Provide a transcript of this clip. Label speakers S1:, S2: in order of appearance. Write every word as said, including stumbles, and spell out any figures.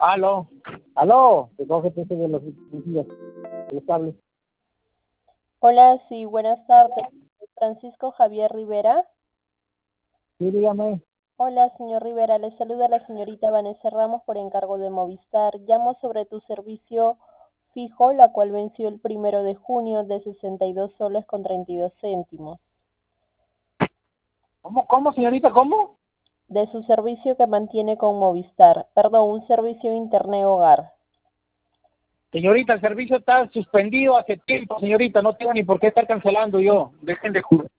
S1: Aló, aló, te coge este de los de los cables.
S2: Hola, sí, buenas tardes. Francisco Javier Rivera.
S1: Sí, dígame.
S2: Hola, señor Rivera. Le saluda la señorita Vanessa Ramos por encargo de Movistar. Llamo sobre tu servicio fijo, la cual venció el primero de junio de sesenta y dos soles con treinta y dos céntimos.
S1: ¿Cómo, cómo, señorita, cómo?
S2: De su servicio que mantiene con Movistar. Perdón, un servicio de Internet Hogar.
S1: Señorita, el servicio está suspendido hace tiempo, señorita. No tengo ni por qué estar cancelando yo. Dejen de jugar.